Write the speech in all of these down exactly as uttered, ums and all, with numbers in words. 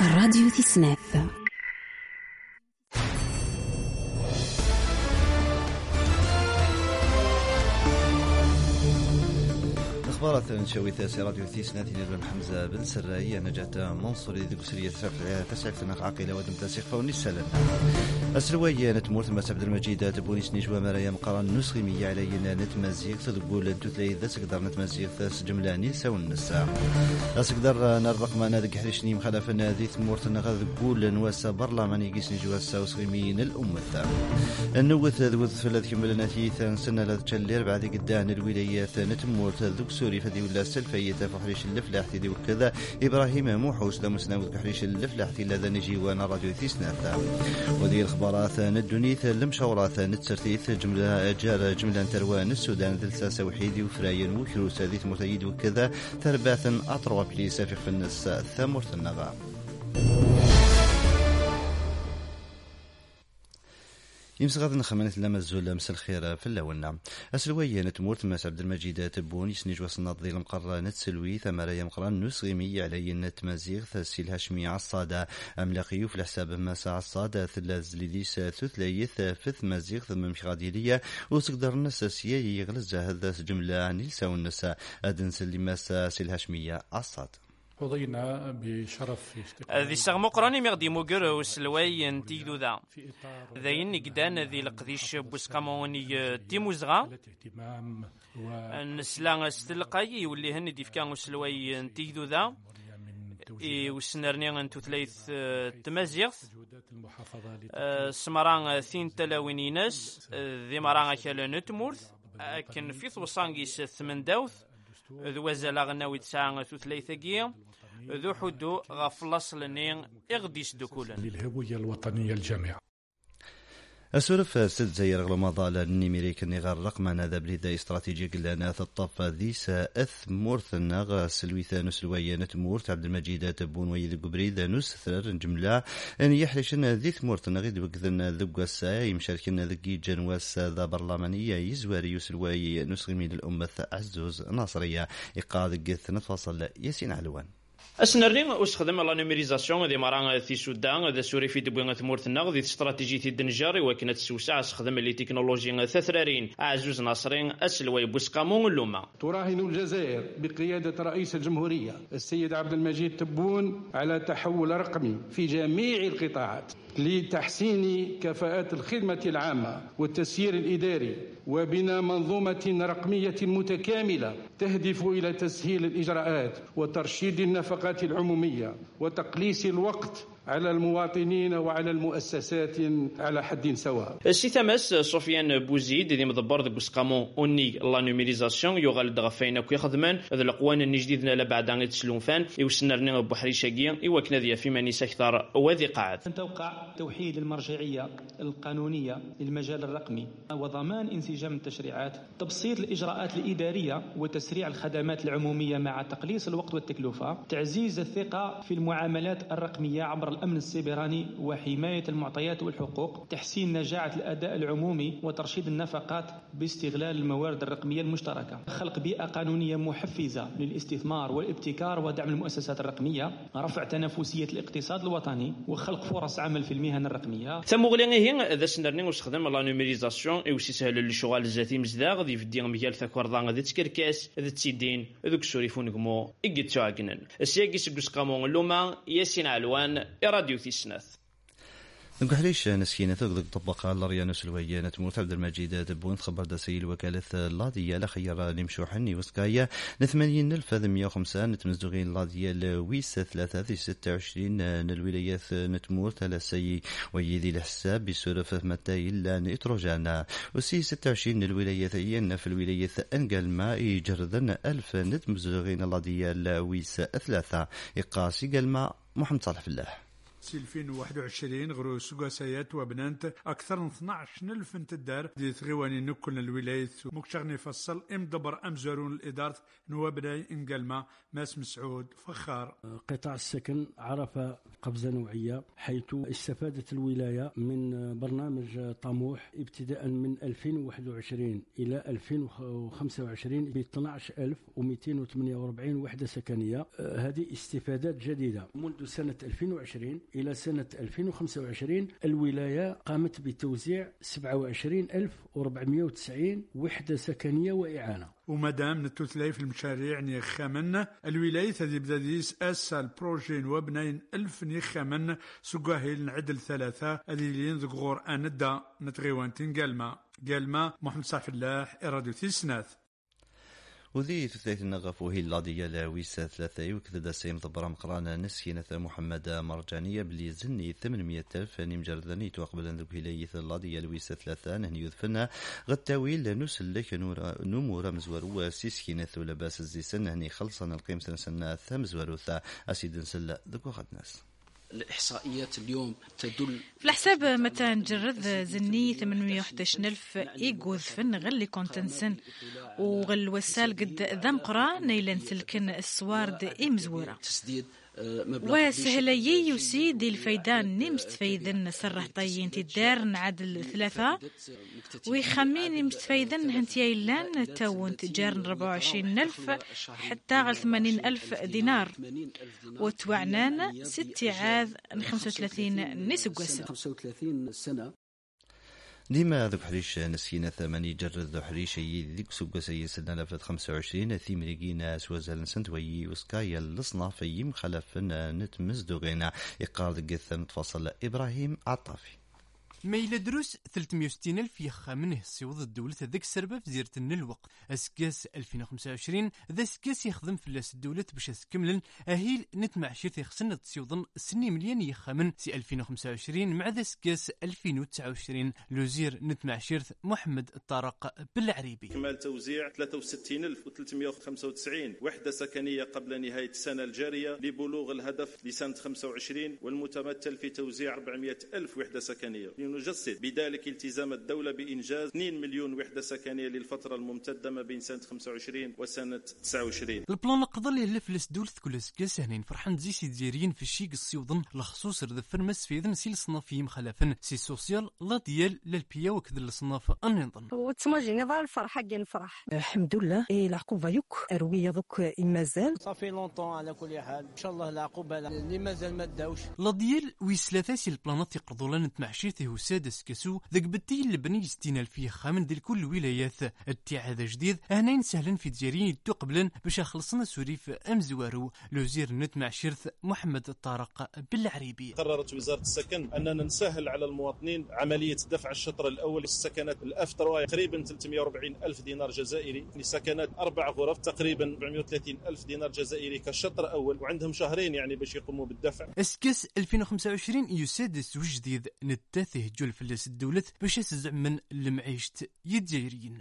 الراديو تسناف. أخبارات نشويت سي راديو تيسنات نيرون حمزة بن سراي نجاة منصور ذي كسرية تسعة تناق عاقلة ودم تاسيخ فوني السلام السلوية نتمورت ما عبد المجيد تبونيس نجوى مريم مقارن نسخيمية علينا نتمزيق تقول تثلي ذا سقدر نتمزيق سجملاني سو النساء سقدر نرق ما نادق حريشني مخالفنا ذي تمورت نغذ قول نواسا برلماني قيس نجوى الساو سخيمين الأمة النوث ذوث فلذ كملنا تيثا سنة لذ تشلير بعد قدان الولايات نتمورت ذوك سوري فدي ولا سلفية فحريش اللفلاح تدي وكذا إبراهيم موحوس ذا مسناوذ كحريش اللفلاح تلا ذا نجي وانا راديو تيسناث وذي الخبارات ندونيث المشاورات نتسرتيث جملة جار جملة تروان السودان ذلساسة وحيدي وفراين وكروس ذي متيد وكذا ترباث أطروا بليس في فنس ثمرت النغا يمس غادي نخمنت لما الزول مس الخير في اللون السلوية نتمورت مس عبد المجيد تبون يسنج وسناط ذي المقرة نتسلوي ثمرة يمقران نسغيمي علي نتمازيغ ثسيل هاشمي عصادة أملاقي في الحساب مسا عصادة ثلاث ليديس ثلاث فث مازيغ ثم مش غاديلية وسقدر نساسية يغلز هذا جملة نلسا والنساء أدنس اللي مسا سيل هاشمية عصاد قضينا بشرف ذي سغمو قراني مغدي موغر وسلوي نتيجدو ذا ذاين قدان ذي لقديش بوسقاموني تيموزغا نسلا ستلقاي يولي هن دي فكان وسلوي نتيجدو ذا وسنرني انتو ثلاث تمازيغ سمران ثين تلاوينيناس ذي مران كالا نتمورث كان في ثوصانجيس ثمن داوث ذو زلا غناوي تسعة ثلاثة جيم ذو حدو غفلص لنين اغديس دكولا للهوية الوطنية الجامعة السورف ست زي رغم مضال النميريك النغار رقم نذا بليدا استراتيجي قلنا الطف ذيس اث مورث النغ سلويثا نسلوية نتمورت عبد المجيد تبون ويد قبريد نس ثرر جملة ان يحرشن ذيث مورث النغيد بكذن ذبق الساي مشاركن ذقي جنواس ذا برلمانية يزواري يسلوي نسغمي للأمة عزوز ناصرية إقاذ قث نتفاصل ياسين علوان أسنرني أستخدم لا نيميريزاسيون دي مران في السودان ذا سوري في دبوين ثمورثنا ذي استراتيجية الدنجاري وكانت سوسع استخدم لي تكنولوجيا ثثرارين عزوز ناصرين أسلوي بوسقامون اللوما. تراهن الجزائر بقيادة رئيس الجمهورية السيد عبد المجيد تبون على تحول رقمي في جميع القطاعات لتحسين كفاءات الخدمة العامة والتسيير الإداري وبناء منظومة رقمية متكاملة تهدف إلى تسهيل الإجراءات وترشيد النفقات العمومية وتقليص الوقت على المواطنين وعلى المؤسسات على حد سواء. السي تماس سفيان بوزيد دي مدبر ذا بوسقامون اوني لا نيميريزاسيون يغال دغفينا كي خدمان ذا القوان الجديدنا لا بعد ان تسلونفان يوسنرنا بحريشاكيا ايوا ذي في مانيس اكثر وذي قاعد توقع توحيد المرجعيه القانونيه للمجال الرقمي وضمان انسجام التشريعات، تبسيط الاجراءات الاداريه وتسريع الخدمات العموميه مع تقليص الوقت والتكلفه، تعزيز الثقه في المعاملات الرقميه عبر الأمن السيبراني وحماية المعطيات والحقوق، تحسين نجاعة الأداء العمومي وترشيد النفقات باستغلال الموارد الرقمية المشتركة، خلق بيئة قانونية محفزة للاستثمار والابتكار ودعم المؤسسات الرقمية، رفع تنافسية الاقتصاد الوطني وخلق فرص عمل في المهن الرقمية. ثم غلينه ذا سنرني واستخدام لا نيميريزاسيون اي وسي سهل الشغل الذاتي مزداغ ذي في ديال ميال ثكوردان ذي تكركاس ذي تسيدين ذوك سوريفون غمو ايغيتو عقنن السياقي سكوسقامون لوما ياسين علوان راديو ثيسناث. نقحليش نسكينة تقدر طبقة لريان سلوية نتموت عبد المجيد تبون خبر دسيل وكالة لاضية لخيار نمشوحني وسكاية نثمانين ألف مية وخمسة نتمزدغين لاضية لويس ثلاثة في ستة وعشرين الولايات نتموت على سي ويدي الحساب بسورف متى إلا نيتروجانا وسي ستة وعشرين الولايات ين في الولايات أنقل ما يجردن ألف نتمزدغين لاضية لويس ثلاثة إقاسي قال ما محمد صالح في الله. سي ألفين وواحد وعشرين غرو سقاسيات وبنانت أكثر من اثنا عشر ألف تدار دي ثغيواني نكون الولاية مكشغني فصل امدبر أمزارون الإدارة نوابناي إنقلما ماس مسعود فخار. قطاع السكن عرف قفزة نوعية حيث استفادت الولاية من برنامج طموح ابتداء من ألفين وواحد وعشرين إلى ألفين وخمسة وعشرين ب اثنا عشر ألف ومئتين وثمانية وأربعين وحدة سكنية. هذه استفادات جديدة. منذ سنة ألفين وعشرين إلى سنة ألفين وخمسة وعشرين الولاية قامت بتوزيع سبعة وعشرين ألف وأربعمئة وتسعين وحدة سكنية وإعانة. ومادام نتوثلاي في المشاريع نيخامن الولاية هذه بداديس أسال بروجين وبنين ألف نيخامن سقاهيل نعدل ثلاثة أديلين ذكغور أندا نتغيوانتين قالما قالما محمد صافي الله إرادو تيسناث. وذي ثلاث النغف وهي اللادية لاويسة ثلاثة وكذا سيم ضبرام قرانا نسينة محمد مرجانية بلي زني ثمانمية ألف نمجردني توقبل أن ذبه ليث اللادية لويسة ثلاثة نهني يذفنا غتاويل نسلك نمور مزور وسيسكينة ولباس الزيسن نهني خلصنا القيم سنة سنة ثمزوروثا أسيد نسل ذكو غدناس. الإحصائيات اليوم تدل في الحساب متى نجرد زني ثمانمئة وأحد عشر ألف إيجوذ فن غلي كونتنسن وغل وسال قد ذم قرا نيلن سلكن السوارد إمزورة وسهلي يسيد الفيدان نمست فيدن سرح طيين تدار نعدل ثلاثة ويخمين نمست فيدن هنتيايلان تاون تجار أربعة وعشرين ألف حتى غل ثمانين ألف دينار وتوعنان ست عاذ خمسة وثلاثين نسق سنة. ديما ذوك حريش نسينا ثماني جرد ذو حريش يذيك سوق سي سنة ألف خمسة وعشرين ثيم ريجينا سوزال سنتوي وسكايا لصنا في مخلفنا نتمزدوغينا إقارد قثة تفصل إبراهيم عطافي. ميل دروس ثلاثمئة وستين ألف يخا منه سيوض الدولة ذاك السربة في زيرة الوقت أسكاس ألفين وخمسة وعشرين ذا سكاس يخدم في اللاس الدولة باش تكمل أهيل نتمع شيرت يخسن تسيوضن سني مليون يخا من سي ألفين وخمسة وعشرين مع ذا سكاس ألفين وتسعة وعشرين لوزير نتمع شيرت محمد الطارق بالعريبي. كمال توزيع ثلاثة وستين ألف وثلاثمئة وخمسة وتسعين وحدة سكنية قبل نهاية السنة الجارية لبلوغ الهدف لسنة خمسة وعشرين والمتمثل في توزيع أربعمئة ألف وحدة سكنية. نجسد بذلك التزام الدولة بإنجاز اثنين مليون وحدة سكنية للفترة الممتدة ما بين سنة خمسة وعشرين وسنة تسعة وعشرين. البلان قضى اللي لفلس دولة كل سكاس هنين فرحان زي سيديريين في الشيق السيوضن لخصوص رذفر مسفيذن سي الصنافي مخلفن سي سوسيال لا ديال للبيا وكذا الصناف النظام. وتسمجي نضال الفرحة جن فرح. الحمد لله إيه العقوبة يك أروية ذوك إمازال. صافي لونطون على كل حال إن شاء الله العقوبة اللي مازال ما داوش. لا ديال ويسلاثا سي البلانات يقضوا لنا تمعشيته وسادس كسو ذاك بدي اللي بني ستين ألف خامن ديال كل ولايات اتعاد جديد هنا سهلا في تجارين تقبلا باش خلصنا سوريف امزوارو لوزير نت مع شرث محمد الطارق بالعريبي. قررت وزارة السكن أننا نسهل على المواطنين عملية دفع الشطر الأول للسكنات الأفتر تقريبا ثلاثمئة وأربعين ألف دينار جزائري لسكنات أربع غرف تقريبا أربعمئة وثلاثين ألف دينار جزائري كشطر أول وعندهم شهرين يعني باش يقوموا بالدفع. اسكاس ألفين وخمسة وعشرين يسادس وجديد نتاثه جول فلس الدولة باش تزعمن لمعيشة الجزائريين.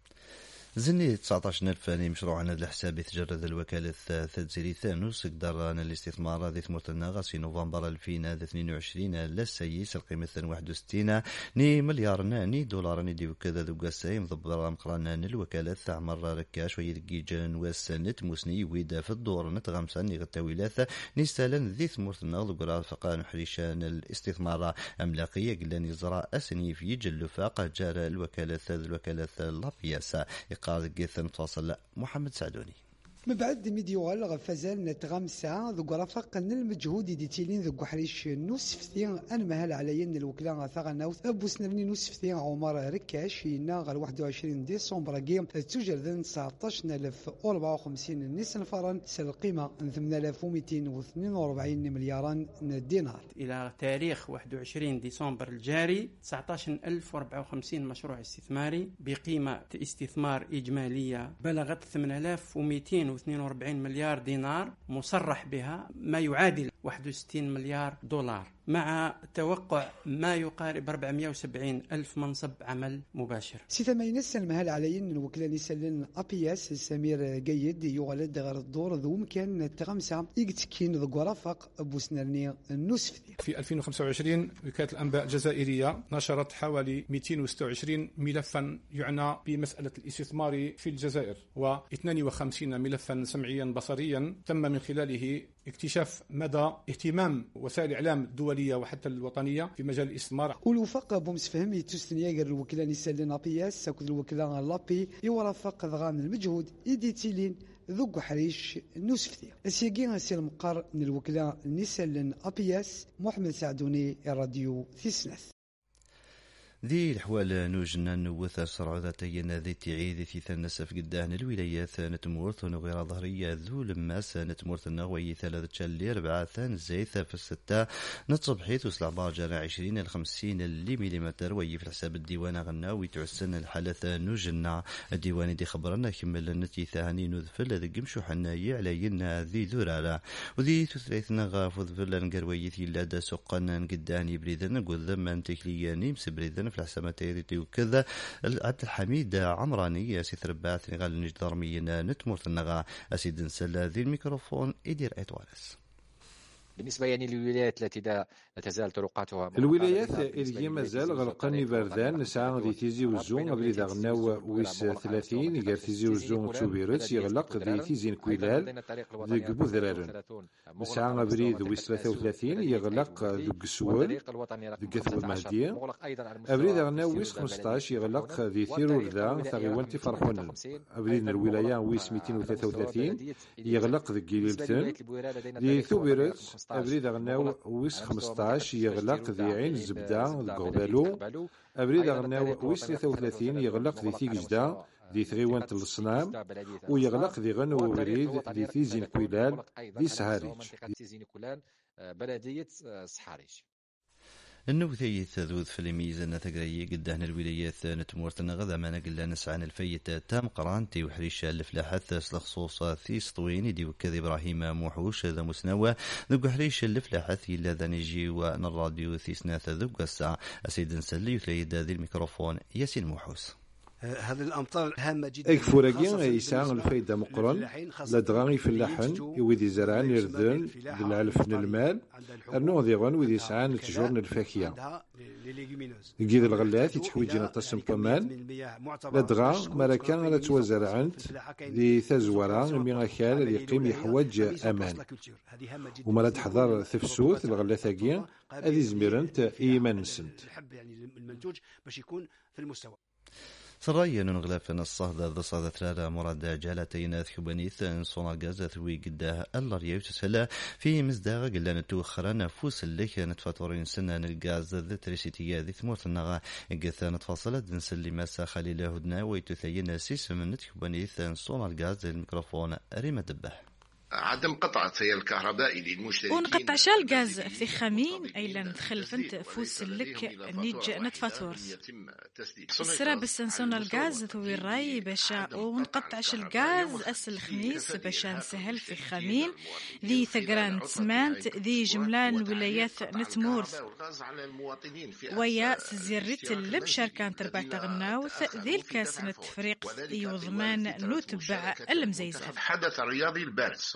زني تسعة عشر ألف مشروع على الحساب يتجرد الوكالة تدزيري ثانوس قدر الاستثمار ذي ثمرتنا في نوفمبر ألفين واثنين وعشرين للسيس القيمة واحد وستين ني مليار ناني دولار ندي وكذا ذو قسايم ضبر مقرانا الوكالة عمر ركاش ويدقي جن وسنت موسني ويدا في الدور نتغمسا ني غتاويلاث نيستالن ذي ثمرتنا ذو فقان حريشان الاستثمار أملاقية قلاني زراء أسني في جل فاق جار الوكالة الوكالة لابياسا قال جيثم تواصل محمد سعدوني. من بعد ميديوال غفازال نتغامسا ذو رفق المجهود ديتيلين ذو حريش نوسفتين أنا مهل عليا الوكلاء ثغناوث أبو سنرني نوسفتين عمر ركاش ينا غير واحد وعشرين ديسمبر جيم توجد تسعة عشر ألف وأربعة وخمسين نسن فرن القيمة ثمانية آلاف ومئتين واثنين وأربعين مليارا دينار. إلى تاريخ واحد وعشرين ديسمبر الجاري تسعة عشر ألف وأربعة وخمسين مشروع استثماري بقيمة استثمار إجمالية بلغت ثمانية آلاف ومئتين واثنين وأربعين مليار دينار مصرح بها ما يعادل واحد وستين مليار دولار. مع توقع ما يقارب أربعمائة وسبعين ألف منصب عمل مباشر. سي ثمانين السنة مهل عليين الوكلاني سلن أبياس سمير جيد يغلد غير الدور ذو مكان تغمسة يكتكين ذو غرافق أبو سنرني النسف. في ألفين وخمسة وعشرين وكالة الأنباء الجزائرية نشرت حوالي مئتين وستة وعشرين ملفا يعنى بمسألة الاستثمار في الجزائر واثنين وخمسين ملفا سمعيا بصريا تم من خلاله اكتشاف مدى اهتمام وسائل الإعلام الدولية وحتى الوطنية في مجال الاستثمار. والوفاق بومس فهمي تستنيا غير الوكلاني سلن أبياس أكد الوكلان لابي يورافق ضغان المجهود يديتيلين ذوق حريش نوسفتي السياقين هسي المقر من الوكلاء نسلن أبياس محمد سعدوني الراديو ثيسنث. ذي الحوال نوجنا نوث سرعة ذاتينا ذي تعيد في ثنسف قدان الولايات نتمورث ونغير ظهرية ذو لماس نتمورث النغوي ثلاثة شالي أربعة ثان زيث في الستة نتصبحيث وسلع بارجر عشرين الخمسين اللي مليمتر وي في الحساب الديوان غناوي تعسن الحالة نوجنا الديوان دي خبرنا كمل النتي ثاني نذفل ذي قمشو حنايا علينا ذي ذرارة وذي تثليثنا غافض فلا نقروي ثي لادا سقنا قداني بريدن قذما تكلياني مسبريدن في الحسامات يريد وكذا عبد الحميد عمراني سيث رباث نغال نجدر مينا نتمرت النغا أسيد نسلا ذي الميكروفون إدير أيتوالس. بالنسبة يعني للولايات التي لا تزال طرقاتها الولايات اللي مازال غلقني بردان نسعى ذي تيزي وزون قبل إذا غناو ويس ثلاثين يقال تيزي وزون تشوبيرس يغلق ذي تيزين كويلال ذي قبو ذرارن نسعى قبل ويس ثلاثة وثلاثين يغلق ذي قسول ذي قثب المهدية قبل إذا غناو ويس خمسطاش يغلق ذي ثيرور ذا ثغيوان تفرحون قبل الولاية ويس مئتين وثلاثة وثلاثين يغلق ذي قليلتن ذي ثوبيرس أبريد غناو ويس خمسطاش يغلق ذي عين الزبدة القغبالو أبريد غناو ويس ثلاثة وثلاثين يغلق ذي ثيجدا ذي ثغيوان الصنام ويغلق ذي غنو بريد ذي ثيزين كويلال ذي سهاريج بلدية سحاريج. النوثي ثذوذ في الميزان تقري قدان الولايات نتمورتنا غدا ما نقل نسعان الفيت تام قرانتي وحريشة الفلاحات لخصوصا ثيس طويني دي وكذا إبراهيم موحوش ذا مسنوى ذوق حريشة الفلاحات إلا ذا نجي وأن الراديو ثيسنا ذوق الساعة أسيد نسلي وثليد ذي الميكروفون ياسين موحوس. هذه الأمطار هامة جدا. أكفورجين يسعى الفايدة مقرن لدغاني في اللحن يودي زرعان يردن بالعلف من المال أرنو ذيغان وذي سعان تجورن الفاكهة يجيد الغلات يتحويجين التصم كمان لدغا مركان لا توزر عند ذي ثزورا الميغاكال اللي يقيم يحوج أمان ومراد حضار ثفسوث الغلات أجين هذه زميرنت إيمان سنت المنتوج باش يكون في المستوى. سرايا نغلاف الصهد ذا صهد ثلاثة مراد جالتين ثوبانيث صنع غاز ثوي قداه اللاريو تسهل في مزداغ قلنا توخرا نفوس اللي كانت فاتورين سنة الغاز ذا تريسيتيا ذي ثمورت النغا قثا نتفاصلت نسلي ماسا خليل هدنا ويتثين سيس من ثوبانيث صنع الغاز الميكروفون ريما دبه. عدم قطع التيار الكهربائي للمشتركين ونقطع شال الغاز في خمين أي ندخل فنت فوس لك نيج نتفاتور السرا بالسنسون الغاز ثوي الراي باشا ونقطعش الغاز أسل الخميس باشا نسهل في خمين ذي ثقران تسمانت ذي جملان ولايات نتمورث ويا سزيرت اللب شاركان تربع تغناوث ذي الكاس نتفريق يوضمان نتبع المزيزة الحدث الرياضي البارز.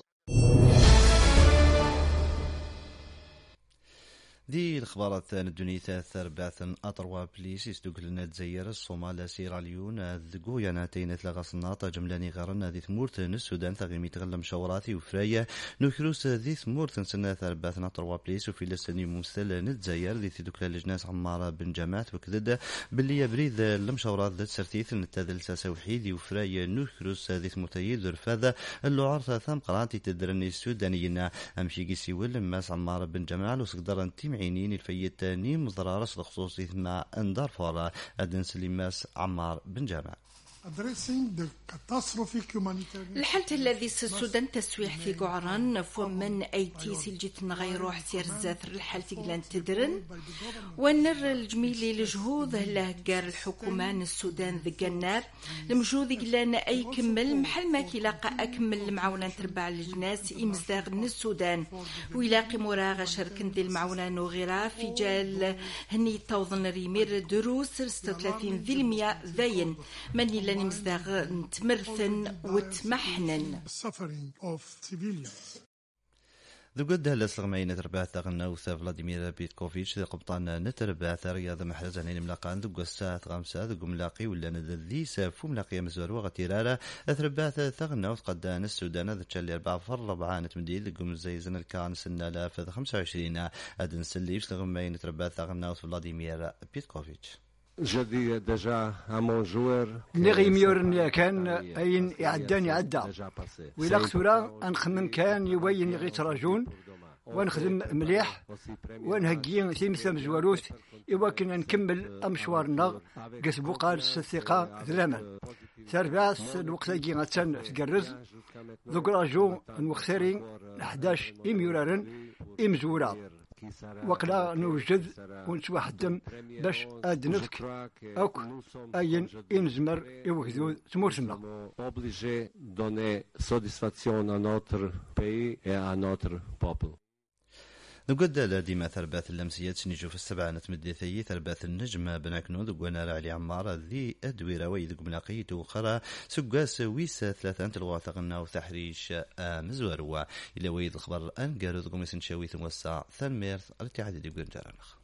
دي الأخبارات الدنيا ثربات أطروا بليس يسدوك لنا تزير الصومال سيراليون ذقويا ناتين ثلاغ صناطة جملاني غارنا ذي ثمورت السودان ثغيمي تغلم شوراتي وفرايا نوكروس ذي ثمورت سنة ثربات أطروا بليس وفي لسني ممثل نتزير ذي ثدوك لجناس عمارة بن جامعات وكذا باللي يبريد المشورات ذات سرتيث نتاذل ساسوحيدي وفرايا نوكروس ذي ثموتيد ورفاذا اللعار ثام قرانتي تدرني السودانيين أمشي قيسي ولماس عمارة بن جامعة وسقدر انتي عينين الفيتاني مضرارس الخصوصي مع اندار فورا ادن سليماس عمار بن جامع. الحالة الذي السودان تسويح في قعران فمن ايتي سلجت نغيرو حسير الزاثر الحالة قلان تدرن ونر الجميلي لجهود لهجار الحكومة السودان ذي النار المجهود قلان اي كمل محل ما كيلاقى اكمل المعونة تربع الجناس امزاغ من السودان ويلاقي مراغ شركن ذي المعونة نوغيرا في جال هني توضن ريمير دروس ستة وثلاثين ذي المية ذاين من لاني مزداغ نتمرثن وتمحنن ذو قد هلا سلغمين تربع ثغنا وثا فلاديمير بيتكوفيتش ذي قبطان نتربع ثريا ذا محرز عنين ملاقان ذو قساة غامسة ذو ملاقي ولا ندذي سافو ملاقي مزور وغتيرارا أثربع ثغنا وثقدان السودان ذا تشالي أربع فر ربعا نتمديل ذو مزيزن الكان سنة لاف ذا خمسة وعشرين أدن سليش سلغمين تربع ثغنا وفلاديمير بيتكوفيتش جدي دجا امون جوار نغي ميورن كان اين يعداني عدى ولا قصورا انخمم كان يوين يغي تراجون ونخدم مليح ونهجي تيمسا مزواروث يوكن نكمل امشوارنا قسبو قال الثقه ذلاما سرباس الوقت يجي غتسن تقرز ذوك راجو المختارين احداش اميورارن امزورا وقلا نوجد ونتوحدم باش ادنفك اوك اين انزمر يوجدو تمورتنا obligé donner satisfaction à notre pays et à notre peuple. نقد ديما ثربات اللمسيات سنجو في السبعة نتمدي ثي ثربات النجمة بناكنو دقونا علي عمارة ذي أدويرة ويدق ملاقيت وخرا سقاس ويسا ثلاثة تلغواثقنا وتحريش مزوروا إلى ويد الخبر الآن قالوا دقومي سنشاوي ثم وسع ثان ميرث الاتحاد دقون جارنخ